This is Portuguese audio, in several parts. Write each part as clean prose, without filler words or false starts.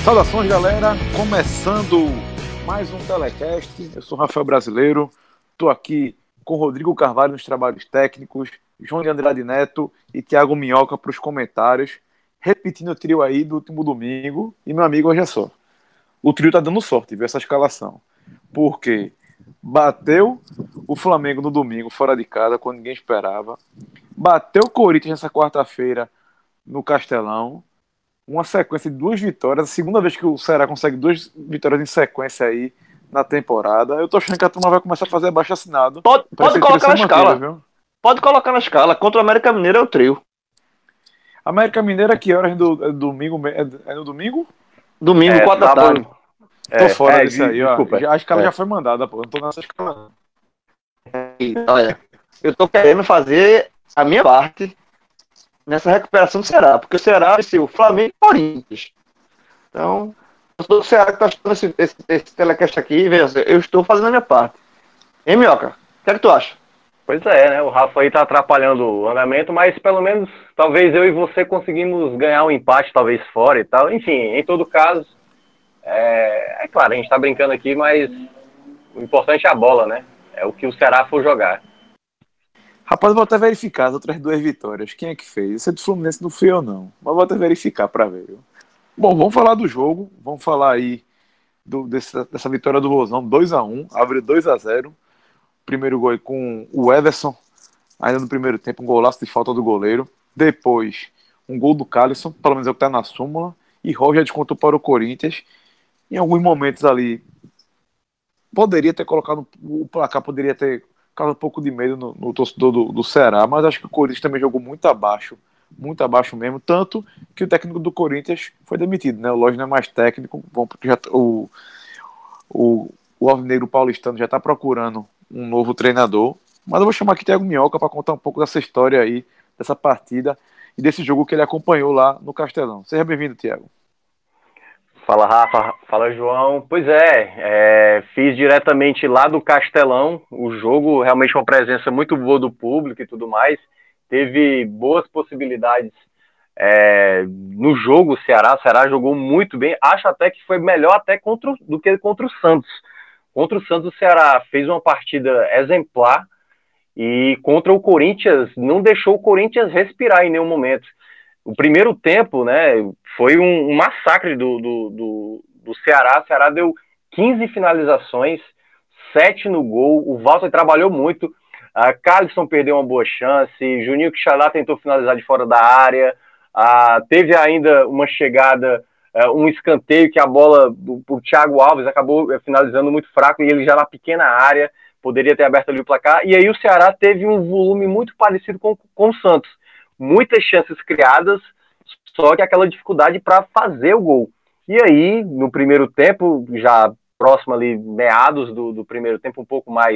Saudações, galera! Começando mais um Telecast. Eu sou o Rafael Brasileiro. Estou aqui com Rodrigo Carvalho nos trabalhos técnicos, João de Andrade Neto e Thiago Minhoca para os comentários. Repetindo o trio aí do último domingo. E meu amigo, olha só. O trio tá dando sorte, viu, essa escalação. Porque bateu o Flamengo no domingo, fora de casa, quando ninguém esperava. Bateu o Corinthians nessa quarta-feira no Castelão. Uma sequência de 2 vitórias, a segunda vez que o Ceará consegue 2 vitórias em sequência aí na temporada. Eu tô achando que a turma vai começar a fazer abaixo-assinado para Pode esse trio colocar ser na mantido, escala. viu? Pode colocar na escala. Contra o América Mineiro é o trio. América Mineira, que horas do domingo? É no domingo? Domingo, 4 da tarde. Sábado. Tô fora desse aí, ó. Desculpa. A escala já foi mandada, pô. Eu não tô nessa escala, não. Olha, eu tô querendo fazer a minha parte nessa recuperação do Ceará. Porque o Ceará vai ser o Flamengo e o Corinthians. Então, eu sou do Ceará que tá assistindo esse telecast aqui. Veja, eu estou fazendo a minha parte. Hein, Minhoca? O que é que tu acha? Pois é, né? O Rafa aí tá atrapalhando o andamento, mas pelo menos talvez eu e você conseguimos ganhar um empate, talvez fora e tal. Enfim, em todo caso, é claro, a gente tá brincando aqui, mas o importante é a bola, né? É o que o Ceará for jogar. Rapaz, vou até verificar as outras 2 vitórias. Quem é que fez? Esse é do Fluminense, não fui eu, não. Mas vou até verificar pra ver, viu? Bom, vamos falar do jogo. Vamos falar aí dessa vitória do Vozão, 2-1. Abriu 2-0. Primeiro gol aí com o Everson, ainda no primeiro tempo, um golaço de falta do goleiro. Depois, um gol do Calisson, pelo menos é o que está na súmula. E Roger descontou para o Corinthians. Em alguns momentos ali, poderia ter colocado o placar, poderia ter causado um pouco de medo no torcedor do Ceará, mas acho que o Corinthians também jogou muito abaixo mesmo. Tanto que o técnico do Corinthians foi demitido, né? O Lodge não é mais técnico, o Alvinegro Paulistano já está procurando um novo treinador. Mas eu vou chamar aqui Thiago Minhoca para contar um pouco dessa história aí, dessa partida e desse jogo que ele acompanhou lá no Castelão. Seja bem-vindo, Thiago. Fala, Rafa. Fala, João. Pois é, fiz diretamente lá do Castelão o jogo, realmente uma presença muito boa do público e tudo mais. Teve boas possibilidades no jogo. O Ceará jogou muito bem. Acho até que foi melhor até do que contra o Santos. Contra o Santos, o Ceará fez uma partida exemplar e contra o Corinthians não deixou o Corinthians respirar em nenhum momento. O primeiro tempo, né, foi um massacre do Ceará. O Ceará deu 15 finalizações, 7 no gol. O Walter trabalhou muito. Calisson perdeu uma boa chance. Juninho Quixadá tentou finalizar de fora da área. Teve ainda uma chegada, um escanteio que a bola, o Thiago Alves acabou finalizando muito fraco e ele já na pequena área. Poderia ter aberto ali o placar. E aí o Ceará teve um volume muito parecido com o Santos. Muitas chances criadas, só que aquela dificuldade para fazer o gol. E aí, no primeiro tempo, já próximo ali, meados do primeiro tempo, um pouco mais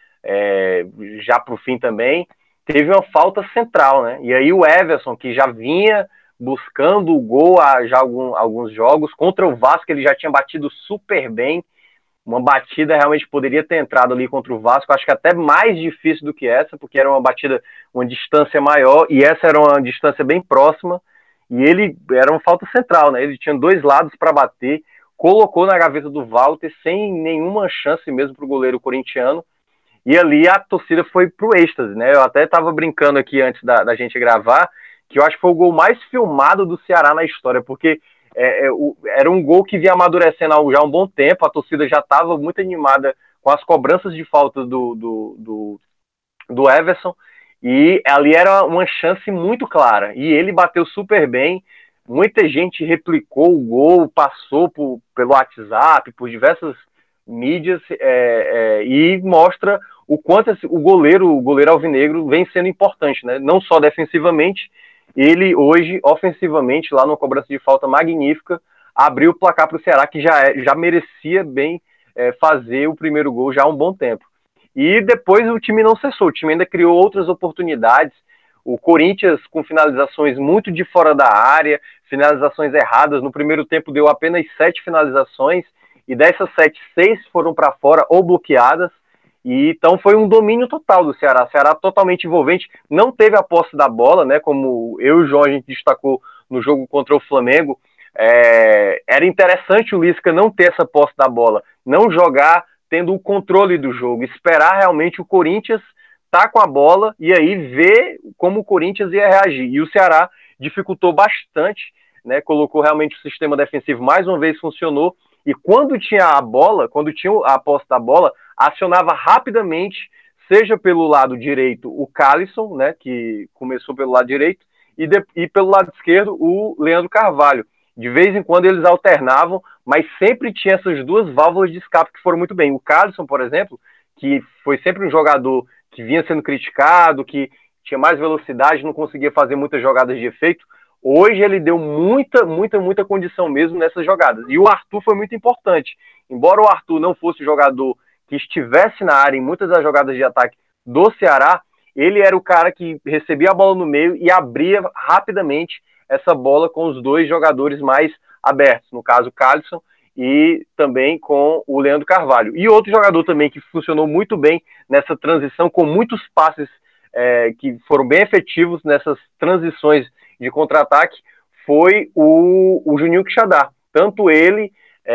já para o fim também, teve uma falta central, né? E aí o Everson, que já vinha buscando o gol há já alguns jogos, contra o Vasco ele já tinha batido super bem, uma batida realmente poderia ter entrado ali contra o Vasco, acho que até mais difícil do que essa, porque era uma batida, uma distância maior, e essa era uma distância bem próxima, e ele era uma falta central, né? Ele tinha 2 lados para bater, colocou na gaveta do Walter sem nenhuma chance mesmo para o goleiro corintiano, e ali a torcida foi pro êxtase, né? Eu até estava brincando aqui antes da gente gravar, que eu acho que foi o gol mais filmado do Ceará na história, porque era um gol que vinha amadurecendo já há um bom tempo, a torcida já estava muito animada com as cobranças de falta do Everson, e ali era uma chance muito clara, e ele bateu super bem, muita gente replicou o gol, passou pelo WhatsApp, por diversas mídias, e mostra o quanto o goleiro alvinegro vem sendo importante, né? Não só defensivamente, ele hoje, ofensivamente, lá numa cobrança de falta magnífica, abriu o placar para o Ceará, que já merecia bem fazer o primeiro gol já há um bom tempo. E depois o time não cessou, o time ainda criou outras oportunidades. O Corinthians com finalizações muito de fora da área, finalizações erradas. No primeiro tempo deu apenas 7 finalizações, e dessas 7, 6 foram para fora ou bloqueadas. E então foi um domínio total do Ceará. O Ceará totalmente envolvente, não teve a posse da bola, né? Como eu e o João a gente destacou no jogo contra o Flamengo. era interessante o Lisca não ter essa posse da bola, não jogar tendo o controle do jogo, esperar realmente o Corinthians tá com a bola e aí ver como o Corinthians ia reagir. E o Ceará dificultou bastante, né? Colocou realmente o sistema defensivo mais uma vez funcionou e quando tinha a bola, quando tinha a posse da bola, acionava rapidamente, seja pelo lado direito o Calisson, né? Que começou pelo lado direito e pelo lado esquerdo o Leandro Carvalho. De vez em quando eles alternavam, mas sempre tinha essas duas válvulas de escape que foram muito bem. O Calisson, por exemplo, que foi sempre um jogador que vinha sendo criticado, que tinha mais velocidade, não conseguia fazer muitas jogadas de efeito. Hoje ele deu muita condição mesmo nessas jogadas. E o Arthur foi muito importante. Embora o Arthur não fosse jogador que estivesse na área em muitas das jogadas de ataque do Ceará, ele era o cara que recebia a bola no meio e abria rapidamente essa bola com os dois jogadores mais abertos, no caso o Calisson e também com o Leandro Carvalho. E outro jogador também que funcionou muito bem nessa transição, com muitos passes que foram bem efetivos nessas transições de contra-ataque, foi o Juninho Quixadá. Tanto ele,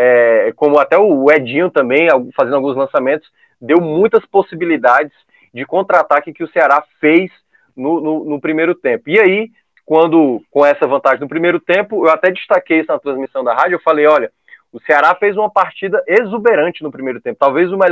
como até o Edinho também, fazendo alguns lançamentos, deu muitas possibilidades de contra-ataque que o Ceará fez no primeiro tempo. E aí, com essa vantagem no primeiro tempo, eu até destaquei isso na transmissão da rádio, eu falei, olha, o Ceará fez uma partida exuberante no primeiro tempo, talvez o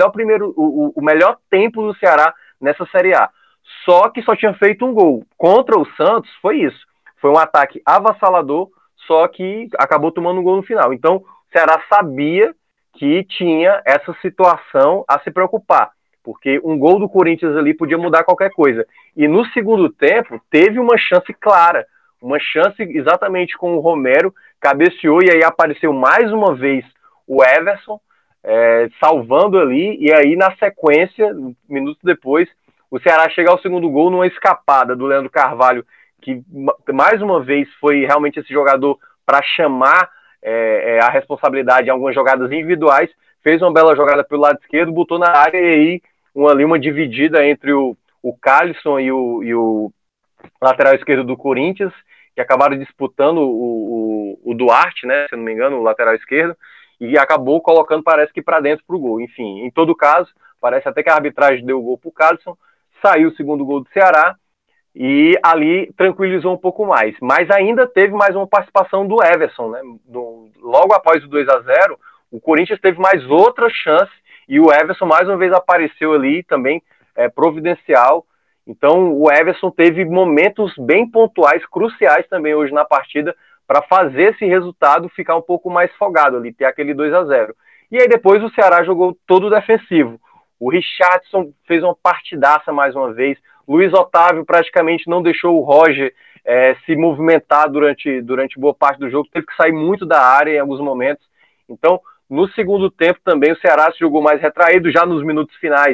melhor tempo do Ceará nessa Série A. Só que só tinha feito um gol. Contra o Santos, foi isso. Foi um ataque avassalador, só que acabou tomando um gol no final. Então, o Ceará sabia que tinha essa situação a se preocupar, porque um gol do Corinthians ali podia mudar qualquer coisa. E no segundo tempo, teve uma chance clara, uma chance exatamente com o Romero, cabeceou e aí apareceu mais uma vez o Everson, salvando ali, e aí na sequência, minutos depois, o Ceará chega ao segundo gol numa escapada do Leandro Carvalho, que mais uma vez foi realmente esse jogador para chamar a responsabilidade em algumas jogadas individuais, fez uma bela jogada pelo lado esquerdo, botou na área e aí uma dividida entre o Calisson e o lateral esquerdo do Corinthians, que acabaram disputando o Duarte, né, se não me engano, o lateral esquerdo, e acabou colocando, parece que para dentro pro gol. Enfim, em todo caso, parece até que a arbitragem deu o gol pro Calisson, saiu o segundo gol do Ceará, e ali tranquilizou um pouco mais. Mas ainda teve mais uma participação do Everson, né? Logo após o 2-0, o Corinthians teve mais outra chance e o Everson mais uma vez apareceu ali também providencial. Então o Everson teve momentos bem pontuais, cruciais também hoje na partida para fazer esse resultado ficar um pouco mais folgado ali, ter aquele 2-0. E aí depois o Ceará jogou todo defensivo. O Richardson fez uma partidaça mais uma vez. Luiz Otávio praticamente não deixou o Roger se movimentar durante boa parte do jogo, teve que sair muito da área em alguns momentos. Então, no segundo tempo também o Ceará se jogou mais retraído, já nos minutos finais.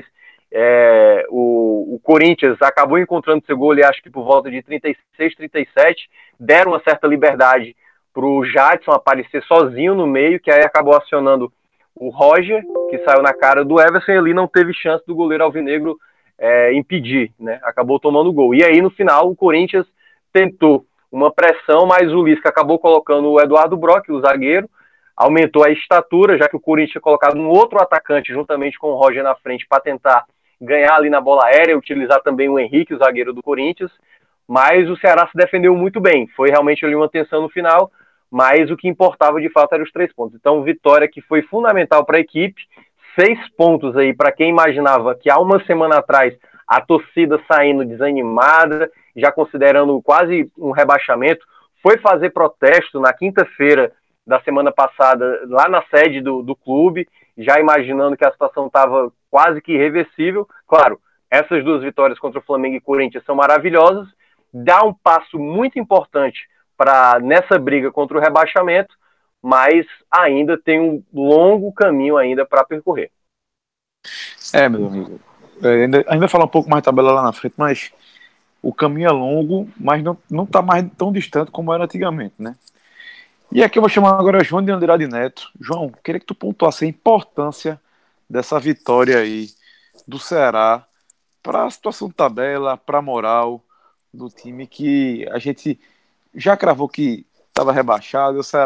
O Corinthians acabou encontrando seu gol, ali, acho que por volta de 36, 37, deram uma certa liberdade para o Jadson aparecer sozinho no meio, que aí acabou acionando o Roger, que saiu na cara do Everson, e ali não teve chance do goleiro alvinegro impedir, né? Acabou tomando o gol. E aí, no final, o Corinthians tentou uma pressão, mas o Lisca acabou colocando o Eduardo Brock, o zagueiro, aumentou a estatura, já que o Corinthians tinha colocado um outro atacante juntamente com o Roger na frente para tentar ganhar ali na bola aérea, utilizar também o Henrique, o zagueiro do Corinthians, mas o Ceará se defendeu muito bem. Foi realmente ali uma tensão no final, mas o que importava de fato eram os 3 pontos. Então, vitória que foi fundamental para a equipe, 6 pontos aí para quem imaginava que há uma semana atrás a torcida saindo desanimada, já considerando quase um rebaixamento, foi fazer protesto na quinta-feira da semana passada lá na sede do clube, já imaginando que a situação estava quase que irreversível. Claro, essas 2 vitórias contra o Flamengo e Corinthians são maravilhosas, dá um passo muito importante para nessa briga contra o rebaixamento, mas ainda tem um longo caminho ainda para percorrer. Meu amigo, ainda falar um pouco mais de tabela lá na frente, mas o caminho é longo, mas não está mais tão distante como era antigamente, né? E aqui eu vou chamar agora João de Andrade Neto. João, queria que tu pontuasse a importância dessa vitória aí do Ceará para a situação de tabela, para a moral do time, que a gente já cravou que estava rebaixado. O Ceará,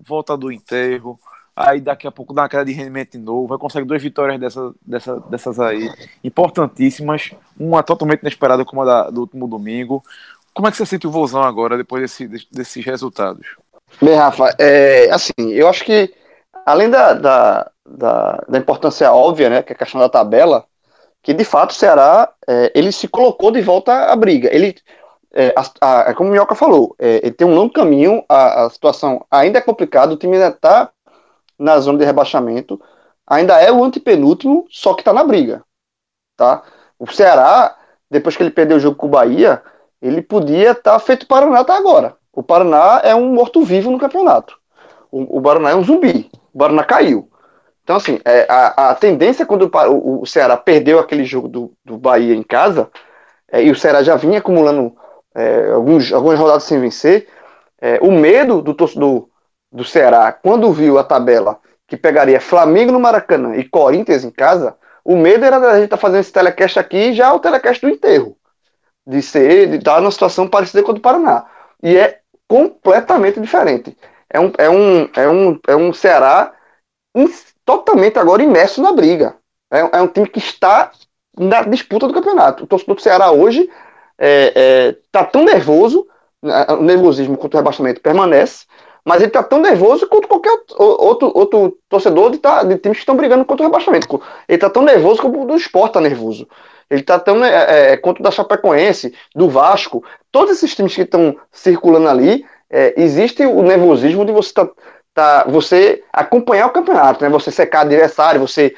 volta do enterro, aí daqui a pouco dá uma queda de rendimento de novo, vai conseguir 2 vitórias dessas aí, importantíssimas, uma totalmente inesperada como do último domingo. Como é que você sente o Vozão agora, depois desses resultados? Bem, Rafa, assim, eu acho que além da importância óbvia, né, que é a questão da tabela, que de fato o Ceará, ele se colocou de volta à briga. Ele, como o Minhoca falou, ele tem um longo caminho, a situação ainda é complicada, o time ainda está na zona de rebaixamento, ainda é o antepenúltimo, só que está na briga, tá? O Ceará, depois que ele perdeu o jogo com o Bahia, ele podia estar feito o Paraná até agora. O Paraná é um morto-vivo no campeonato. O Paraná é um zumbi. O Paraná caiu. Então, assim, a tendência quando o Ceará perdeu aquele jogo do Bahia em casa, e o Ceará já vinha acumulando algumas rodadas sem vencer, o medo do torcedor do Ceará, quando viu a tabela que pegaria Flamengo no Maracanã e Corinthians em casa, o medo era da gente estar fazendo esse telecast aqui, já o telecast do enterro, de estar numa situação parecida com a do Paraná. E é completamente diferente. É um Ceará totalmente agora imerso na briga. É um time que está na disputa do campeonato. O torcedor do Ceará hoje está tão nervoso, o nervosismo contra o rebaixamento permanece, mas ele está tão nervoso quanto qualquer outro torcedor de times que estão brigando contra o rebaixamento. Ele está tão nervoso como o do Sport está nervoso. Ele está tão contra o da Chapecoense, do Vasco, todos esses times que estão circulando ali, existe o nervosismo de você acompanhar o campeonato, né? Você secar adversário, você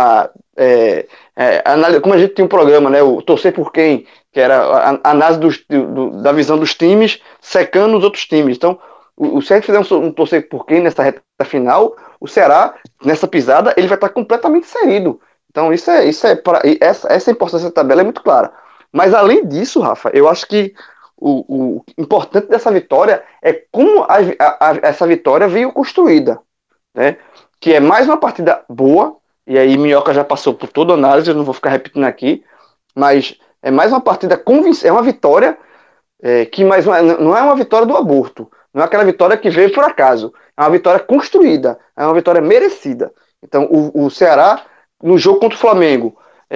como a gente tinha um programa, né? O Torcer por Quem, que era a análise da visão dos times secando os outros times. Então, se a gente fizer um Torcer por Quem nessa reta final, o Ceará, nessa pisada, ele vai estar completamente inserido. Então, essa importância da tabela é muito clara. Mas, além disso, Rafa, eu acho que o importante dessa vitória é como essa vitória veio construída, né? Que é mais uma partida boa, e aí Minhoca já passou por toda a análise, eu não vou ficar repetindo aqui, mas é mais uma partida convincente, é uma vitória que não é uma vitória do aborto, não é aquela vitória que veio por acaso, é uma vitória construída, é uma vitória merecida. Então o Ceará, no jogo contra o Flamengo,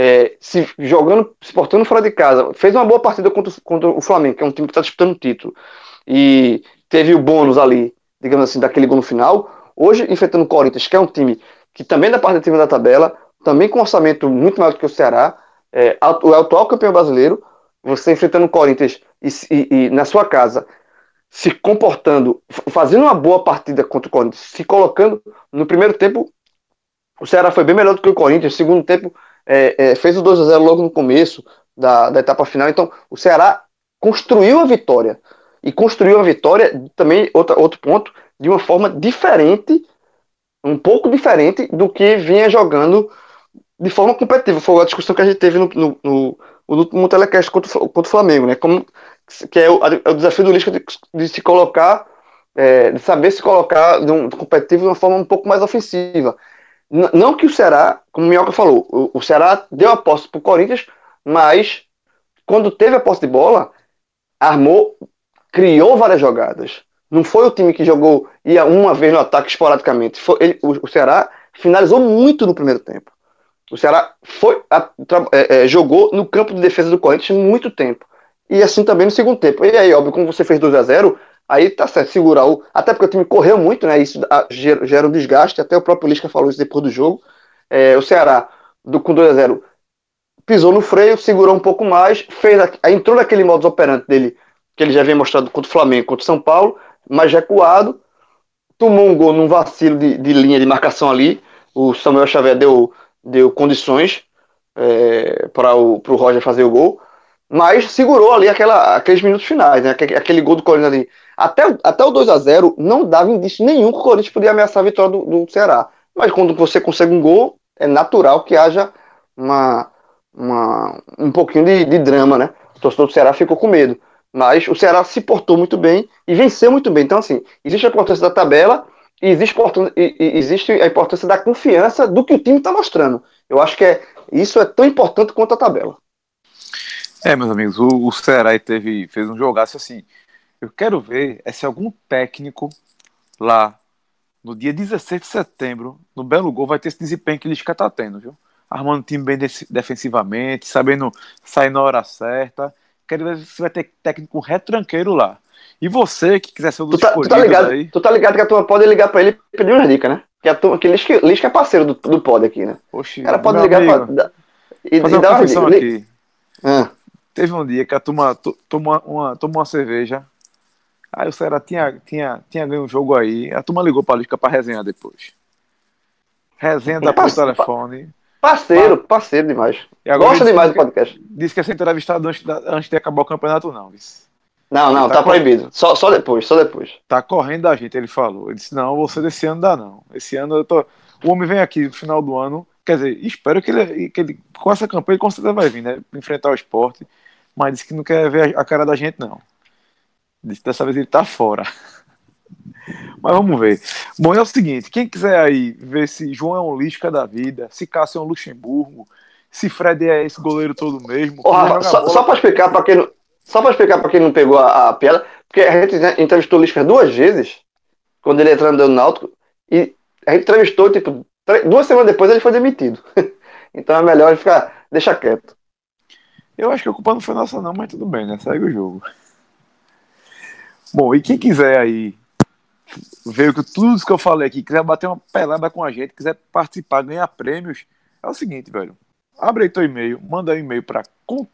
se portando fora de casa, fez uma boa partida contra o Flamengo, que é um time que está disputando o título, e teve o bônus ali, digamos assim, daquele gol no final. Hoje, enfrentando o Corinthians, que é um time que também é da parte de cima da tabela, também com um orçamento muito maior do que o Ceará, o atual campeão brasileiro, você enfrentando o Corinthians e na sua casa, se comportando, fazendo uma boa partida contra o Corinthians, se colocando no primeiro tempo, o Ceará foi bem melhor do que o Corinthians, no segundo tempo fez o 2-0 logo no começo da etapa final, então o Ceará construiu a vitória, e construiu a vitória também, outro ponto, de uma forma diferente, um pouco diferente do que vinha jogando de forma competitiva. Foi a discussão que a gente teve no último telecast contra o Flamengo, né? Que é o desafio do Lisca de se colocar, de saber se colocar de competitivo de uma forma um pouco mais ofensiva. Não que o Ceará, como o Minhoca falou, o Ceará deu a posse para o Corinthians, mas quando teve a posse de bola, armou, criou várias jogadas. Não foi o time que ia uma vez no ataque esporadicamente. O Ceará finalizou muito no primeiro tempo. O Ceará jogou no campo de defesa do Corinthians muito tempo. E assim também no segundo tempo. E aí, óbvio, como você fez 2-0, aí tá certo, segurar até porque o time correu muito, né? Isso gera um desgaste. Até o próprio Lisca falou isso depois do jogo. O Ceará, com 2-0, pisou no freio, segurou um pouco mais, entrou naquele modus operandi dele, que ele já havia mostrado contra o Flamengo, contra o São Paulo, mais recuado, tomou um gol num vacilo de linha de marcação ali. O Samuel Xavier deu condições para o Roger fazer o gol, mas segurou ali aqueles minutos finais, né? Aquele gol do Corinthians ali. Até o 2-0 não dava indício nenhum que o Corinthians podia ameaçar a vitória do Ceará. Mas quando você consegue um gol, é natural que haja um pouquinho de drama, né? O torcedor do Ceará ficou com medo. Mas o Ceará se portou muito bem e venceu muito bem. Então, assim, existe a importância da tabela e existe a importância da confiança do que o time está mostrando. Eu acho que isso é tão importante quanto a tabela. Meus amigos, o Ceará fez um jogaço assim. Eu quero ver se algum técnico lá no dia 16 de setembro, no Belo Gol, vai ter esse desempenho que o Lisca tá tendo, viu? Armando o time bem defensivamente, sabendo sair na hora certa. Quero ver se vai ter técnico retranqueiro lá. E você, que quiser ser um dos Tu tá escolhidos ligado? aí... Tu tá ligado que a turma pode ligar pra ele e pedir umas dicas, né? Que Lisca é parceiro do pod aqui, né? O Oxe, cara pode meu ligar amigo, fazer e uma dar umas confissão dicas. aqui. Ah, Teve um dia que a turma tomou uma cerveja. Aí o Ceará tinha ganho um jogo aí. A turma ligou pra Lisca pra resenhar depois. Resenha da por telefone. Pa- parceiro demais. E agora ele Gosta disse que demais não do quer, podcast. disse que ia ser entrevistado antes de acabar o campeonato, não. Disse. Não, Ele não, tá proibido. Só depois, só depois. tá correndo da gente, ele falou. Ele disse, não, você desse ano dá não. Esse ano eu tô. O homem vem aqui no final do ano. Quer dizer, espero que ele com essa campanha, ele com certeza vai vir, né? Enfrentar o esporte. Mas disse que não quer ver a cara da gente, não. Disse que dessa vez ele tá fora. Mas vamos ver. Bom, é o seguinte: quem quiser aí ver se João é um Lisca da vida, se Cássio é um Luxemburgo, se Fred é esse goleiro todo mesmo, Ô, quiser Rafa, jogar só bola. pra explicar pra quem não. Só pra explicar pra quem não pegou a piada, porque a gente, né, entrevistou o Lisca duas vezes, quando ele entrou no Náutico, e a gente entrevistou, tipo, 2 semanas depois ele foi demitido. Então é melhor ele ficar, deixa quieto. Eu acho que a culpa não foi nossa, não, mas tudo bem, né? Segue o jogo. Bom, e quem quiser aí ver que tudo isso que eu falei aqui, quiser bater uma pelada com a gente, quiser participar, ganhar prêmios, é o seguinte, velho. Abre aí teu e-mail, manda aí um e-mail para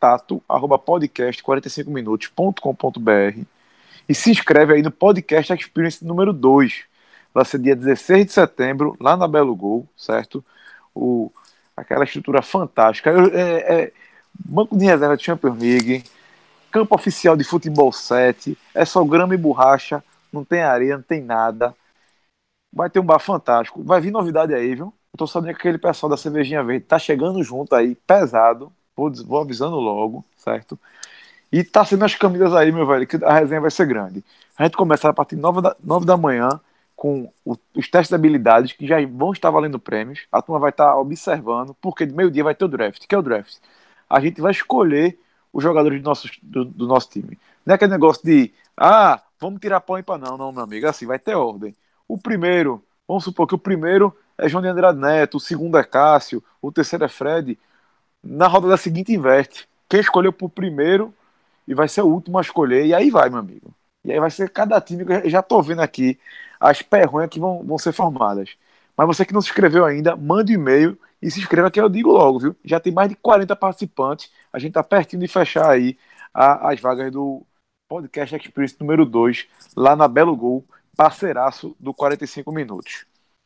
contato@podcast45minutos.com.br e se inscreve aí no Podcast Experience número 2. Vai ser dia 16 de setembro, lá na Belo Gol, certo? O, aquela estrutura fantástica. Banco de reserva de Champions League, campo oficial de futebol 7, é só grama e borracha, não tem areia, não tem nada. Vai ter um bar fantástico. Vai vir novidade aí, viu? Eu tô sabendo que aquele pessoal da Cervejinha Verde tá chegando junto aí, pesado. Vou avisando logo, certo? E tá sendo as camisas aí, meu velho, que a resenha vai ser grande. A gente começa a partir de 9 da manhã com os testes de habilidades que já vão estar valendo prêmios. A turma vai estar observando, porque de meio-dia vai ter o draft. Que é o draft? A gente vai escolher os jogadores do nosso time. Não é aquele negócio de, vamos tirar pão e para não, meu amigo. Assim, vai ter ordem. O primeiro, vamos supor que o primeiro é João de Andrade Neto, o segundo é Cássio, o terceiro é Fred. Na rodada seguinte inverte. Quem escolheu pro primeiro e vai ser o último a escolher, e aí vai, meu amigo. E aí vai ser cada time, que eu já tô vendo aqui as perronhas que vão ser formadas. Mas você que não se inscreveu ainda, mande um e-mail e se inscreva que eu digo logo, viu? Já tem mais de 40 participantes, a gente tá pertinho de fechar aí as vagas do Podcast Experience número 2, lá na Belo Gol, parceiraço do 45 Minutos.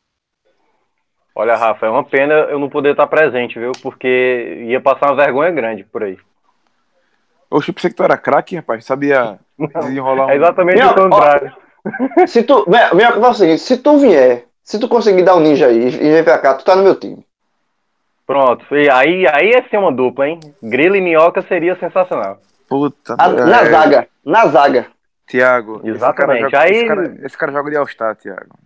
Olha, Rafa, é uma pena eu não poder estar presente, viu? Porque ia passar uma vergonha grande por aí. Oxe, eu pensei que tu era craque, rapaz. Sabia Não, desenrolar é um. exatamente o Minhoca, ó, contrário. Minhoca, faz o seguinte, se tu conseguir dar um ninja aí e vir pra cá, tu tá no meu time. Pronto, e aí ia ser uma dupla, hein? Grilo e Minhoca seria sensacional. Puta, Na zaga. Thiago, esse cara Exatamente. joga, esse cara, Aí esse cara joga de All-Star, Thiago.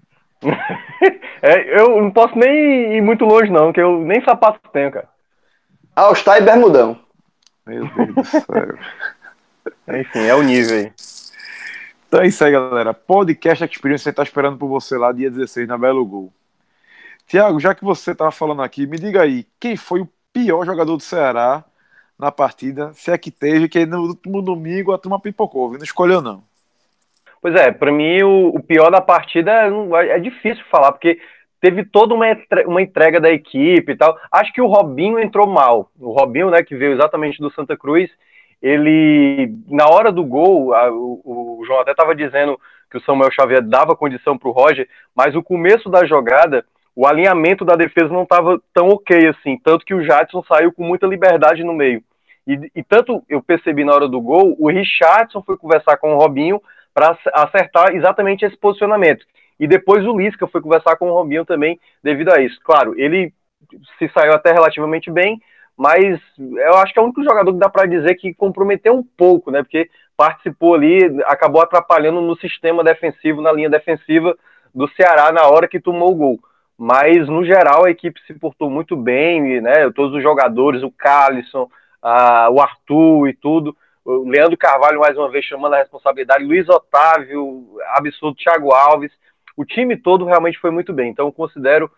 eu não posso nem ir muito longe, não, que eu nem sapato tenho, cara. All-Star e Bermudão. Meu Deus do céu. Enfim, é o nível aí. Então é isso aí, galera. Podcast Experience, a gente tá esperando por você lá, dia 16, na Belo Gol. Thiago, já que você tava falando aqui, me diga aí, quem foi o pior jogador do Ceará na partida? Se é que teve, que no último domingo a turma pipocou, viu? Não escolheu, não. Pois é, pra mim o pior da partida é difícil falar, porque teve toda uma entrega da equipe e tal. Acho que o Robinho entrou mal. O Robinho, né, que veio exatamente do Santa Cruz, ele, na hora do gol, o João até estava dizendo que o Samuel Xavier dava condição para o Roger, mas o começo da jogada, o alinhamento da defesa não estava tão ok assim, tanto que o Jadson saiu com muita liberdade no meio. E tanto eu percebi na hora do gol, o Richardson foi conversar com o Robinho para acertar exatamente esse posicionamento. E depois o Lisca foi conversar com o Robinho também devido a isso. Claro, ele se saiu até relativamente bem, mas eu acho que é o único jogador que dá para dizer que comprometeu um pouco, né? Porque participou ali, acabou atrapalhando no sistema defensivo, na linha defensiva do Ceará na hora que tomou o gol. Mas, no geral, a equipe se portou muito bem, né? Todos os jogadores, o Calisson, o Arthur e tudo. O Leandro Carvalho, mais uma vez, chamando a responsabilidade. Luiz Otávio, absurdo. Thiago Alves. o time todo realmente foi muito bem. Então eu considero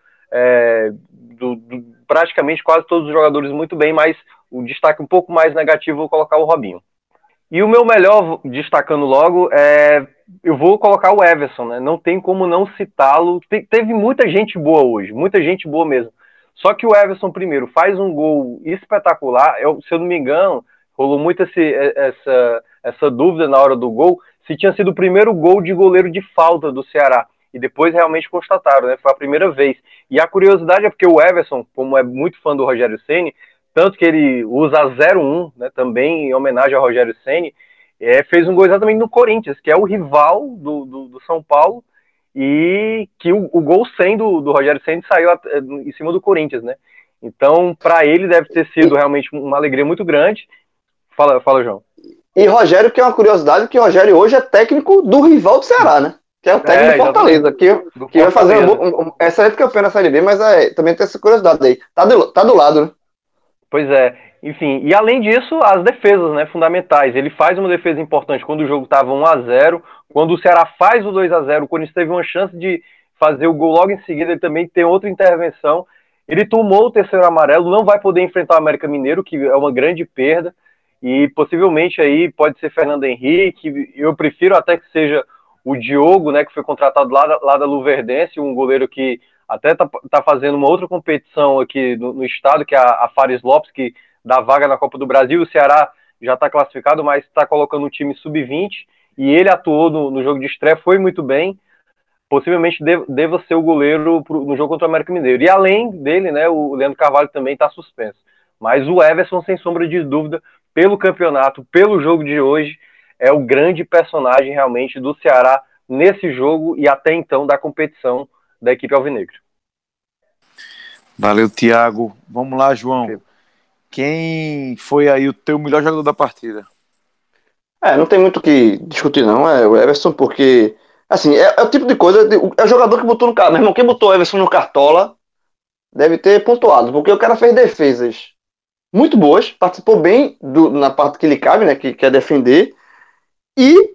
praticamente quase todos os jogadores muito bem, mas o destaque um pouco mais negativo eu vou colocar o Robinho. E o meu melhor, destacando logo, eu vou colocar o Everson, né? Não tem como não citá-lo. Teve muita gente boa hoje, muita gente boa mesmo. Só que o Everson, primeiro, faz um gol espetacular. Se eu não me engano, rolou muito essa dúvida na hora do gol, se tinha sido o primeiro gol de goleiro de falta do Ceará. E depois realmente constataram, né? Foi a primeira vez. E a curiosidade é porque o Everson, como é muito fã do Rogério Ceni, tanto que ele usa a 01, né, também em homenagem ao Rogério Ceni, fez um gol exatamente no Corinthians, que é o rival do São Paulo, e que o gol 100 do Rogério Ceni saiu em cima do Corinthians, né? Então, para ele deve ter sido realmente uma alegria muito grande. Fala, João. E Rogério, que é uma curiosidade, que Rogério hoje é técnico do rival do Ceará, né? Que é o técnico do Fortaleza, que vai fazer essa época campeão na Série B, mas também tem essa curiosidade aí. Tá do lado, né? Pois é, enfim, e além disso, as defesas, né, fundamentais. Ele faz uma defesa importante quando o jogo estava 1-0, quando o Ceará faz o 2-0, o Corinthians teve uma chance de fazer o gol logo em seguida, ele também tem outra intervenção. Ele tomou o terceiro amarelo, não vai poder enfrentar o América Mineiro, que é uma grande perda, e possivelmente aí pode ser Fernando Henrique. Eu prefiro até que seja o Diogo, né, que foi contratado lá da Luverdense, um goleiro que até tá fazendo uma outra competição aqui no estado, que é a Fares Lopes, que dá vaga na Copa do Brasil. O Ceará já está classificado, mas está colocando um time sub-20, e ele atuou no jogo de estreia, foi muito bem. Possivelmente deva ser o goleiro no jogo contra o América Mineiro. E além dele, né, o Leandro Carvalho também está suspenso. Mas o Everson, sem sombra de dúvida, pelo campeonato, pelo jogo de hoje, é o grande personagem realmente do Ceará nesse jogo e até então da competição da equipe alvinegra. Valeu, Thiago. Vamos lá, João. Quem foi aí o teu melhor jogador da partida? Não tem muito o que discutir, não. É o Everson, porque, assim, é o tipo de coisa. É o jogador que botou no carro. Meu irmão, quem botou o Everson no Cartola deve ter pontuado, porque o cara fez defesas muito boas, participou bem na parte que ele cabe, né, que quer defender, e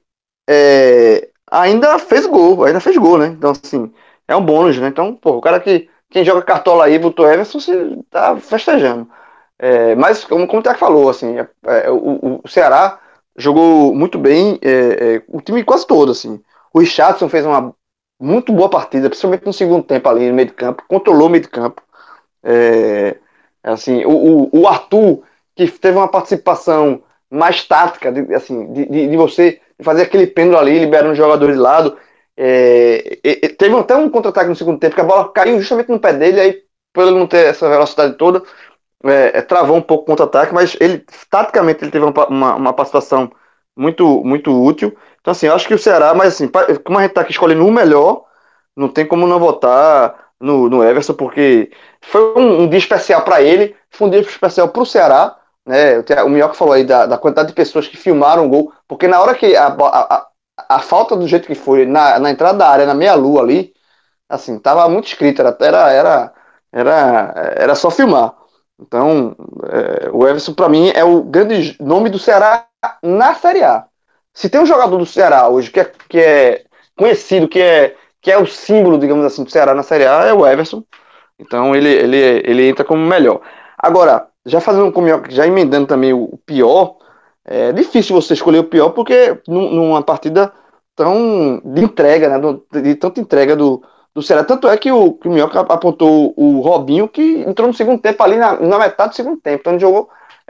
ainda fez gol, né? Então, assim, é um bônus, né? Então, pô, o cara quem joga Cartola aí, botou Everson, você tá festejando. Mas, como o Thiago falou, assim, o Ceará jogou muito bem, o time quase todo, assim. O Richardson fez uma muito boa partida, principalmente no segundo tempo ali no meio de campo, controlou o meio de campo. Assim, o Arthur, que teve uma participação mais tática, assim, de você fazer aquele pêndulo ali, liberando o jogador de lado. Teve até um contra-ataque no segundo tempo, que a bola caiu justamente no pé dele, aí, por ele não ter essa velocidade toda, travou um pouco o contra-ataque, mas taticamente, ele teve uma participação muito, muito útil. Então, assim, eu acho que o Ceará, mas assim, como a gente tá aqui escolhendo o melhor, não tem como não votar no Everson, porque foi um dia especial para ele, foi um dia especial para o Ceará, né? O Minhoca falou aí da quantidade de pessoas que filmaram o gol, porque na hora que a falta do jeito que foi, na entrada da área, na meia-lua ali, assim, tava muito escrito, era só filmar. Então, o Everson, para mim, é o grande nome do Ceará na Série A. Se tem um jogador do Ceará hoje que é conhecido, que é o símbolo, digamos assim, do Ceará na Série A, é o Everson. Então, ele entra como melhor. Agora, já emendando também o pior, é difícil você escolher o pior, porque numa partida tão de entrega, né, de tanta entrega do Ceará. Tanto é que o Minhoca apontou o Robinho, que entrou no segundo tempo ali na metade do segundo tempo. Então ele jogou.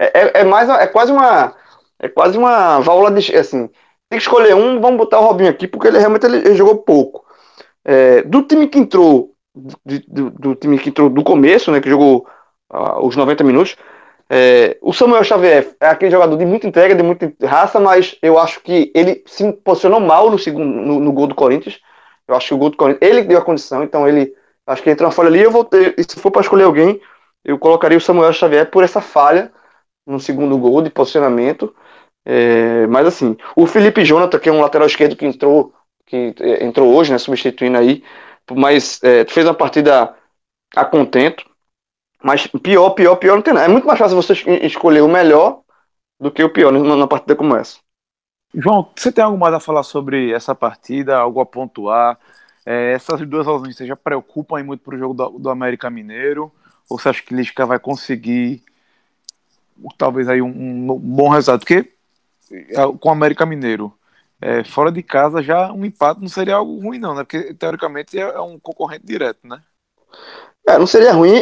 É quase uma válvula de. Assim, tem que escolher um, vamos botar o Robinho aqui, porque ele jogou pouco. Do time que entrou. Do time que entrou do começo, né? Que jogou os 90 minutos. O Samuel Xavier é aquele jogador de muita entrega, de muita raça, mas eu acho que ele se posicionou mal no gol do Corinthians. Eu acho que o gol do Corinthians, ele deu a condição, então acho que entrou uma falha ali. E se for para escolher alguém, eu colocaria o Samuel Xavier por essa falha no segundo gol de posicionamento. Mas assim, o Felipe Jonathan, que é um lateral esquerdo que entrou hoje, né, substituindo aí, mas fez uma partida a contento. Mas pior não tem nada. É muito mais fácil você escolher o melhor do que o pior numa partida como essa. João, você tem algo mais a falar sobre essa partida? Algo a pontuar? Essas duas ausências já preocupam aí muito para o jogo do América Mineiro? Ou você acha que Lisca vai conseguir talvez aí um bom resultado? Porque com o América Mineiro fora de casa já um empate não seria algo ruim não, né? Porque teoricamente é um concorrente direto, né? Não seria ruim.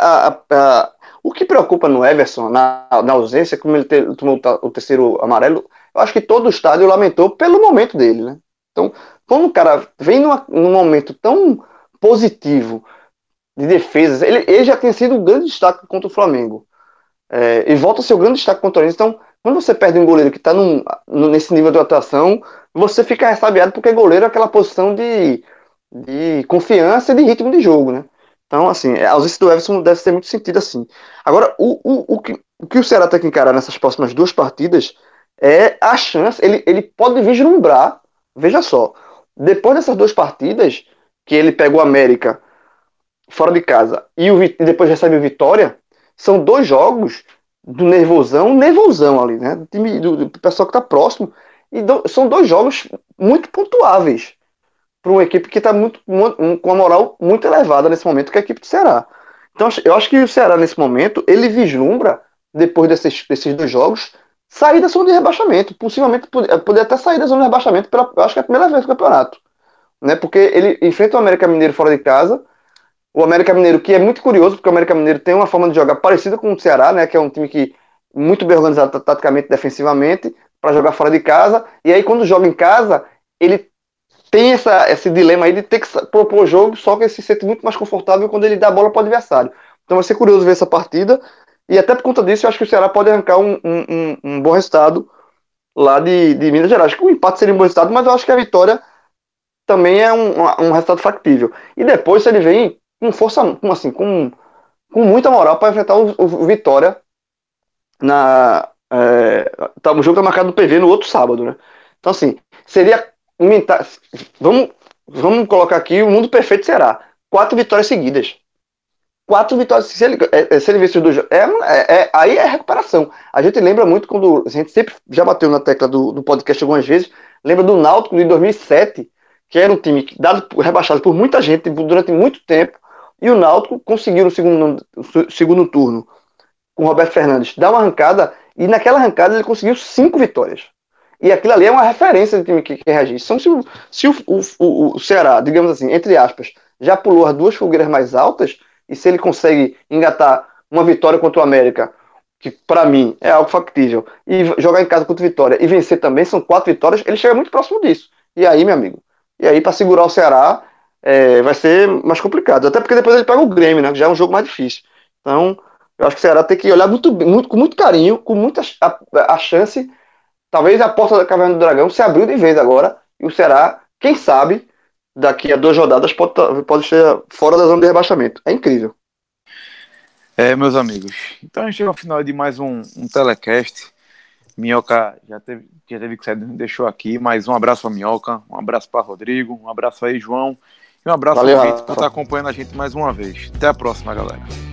O que preocupa no Everson, na ausência, como ele tomou o terceiro amarelo, eu acho que todo o estádio lamentou pelo momento dele, né? Então, quando o cara vem num momento tão positivo de defesas, ele já tinha sido um grande destaque contra o Flamengo. E volta a ser o grande destaque contra eles. Então, quando você perde um goleiro que está nesse nível de atuação, você fica ressabiado porque goleiro é aquela posição de confiança e de ritmo de jogo, né? Então, assim, a ausência do Everson deve ser muito sentido assim. Agora, o que o Ceará tem que encarar nessas próximas duas partidas é a chance, ele pode vislumbrar, veja só, depois dessas duas partidas, que ele pega o América fora de casa e depois recebe o Vitória, são dois jogos do nervosão ali, né? Do time do pessoal que está próximo. São dois jogos muito pontuáveis para uma equipe que está com uma moral muito elevada nesse momento, que é a equipe do Ceará. Então, eu acho que o Ceará, nesse momento, ele vislumbra, depois desses dois jogos, sair da zona de rebaixamento. Possivelmente poder até sair da zona de rebaixamento, eu acho que é a primeira vez no campeonato. Né? Porque ele enfrenta o América Mineiro fora de casa, o América Mineiro, que é muito curioso, porque o América Mineiro tem uma forma de jogar parecida com o Ceará, né? Que é um time que muito bem organizado taticamente, defensivamente, para jogar fora de casa. E aí, quando joga em casa, ele tem esse dilema aí de ter que propor o jogo, só que ele se sente muito mais confortável quando ele dá a bola para o adversário. Então vai ser curioso ver essa partida. E até por conta disso, eu acho que o Ceará pode arrancar um bom resultado lá de Minas Gerais. Acho que o empate seria um bom resultado, mas eu acho que a vitória também é um resultado factível. E depois, se ele vem com força, com muita moral para enfrentar o Vitória o jogo tá marcado no PV no outro sábado, né? Então, assim, seria. Vamos, vamos colocar aqui o mundo perfeito será. 4 vitórias seguidas. 4 vitórias. Se ele vencer os dois jogos. Aí é recuperação. A gente lembra muito quando. A gente sempre já bateu na tecla do podcast algumas vezes. Lembra do Náutico de 2007, que era um time rebaixado por muita gente durante muito tempo. E o Náutico conseguiu no segundo turno com o Roberto Fernandes dar uma arrancada, e naquela arrancada ele conseguiu 5 vitórias. E aquilo ali é uma referência de time que reagir. Então, se o Ceará, digamos assim, entre aspas, já pulou as duas fogueiras mais altas, e se ele consegue engatar uma vitória contra o América, que para mim é algo factível, e jogar em casa contra o Vitória e vencer também, são 4 vitórias, ele chega muito próximo disso. E aí, meu amigo, para segurar o Ceará vai ser mais complicado. Até porque depois ele pega o Grêmio, né? Que já é um jogo mais difícil. Então, eu acho que o Ceará tem que olhar com muito carinho, com muita a chance. Talvez a porta da Caverna do Dragão se abriu de vez agora. E o Ceará, quem sabe, daqui a 2 rodadas pode ser fora da zona de rebaixamento. É incrível. Meus amigos. Então a gente chega ao final de mais um telecast. Minhoca já teve que sair, deixou aqui. Mais um abraço para Minhoca, um abraço para Rodrigo, um abraço aí, João. E um abraço, Valeu, ouvinte, por estar Rafa. acompanhando a gente mais uma vez. Até a próxima, galera.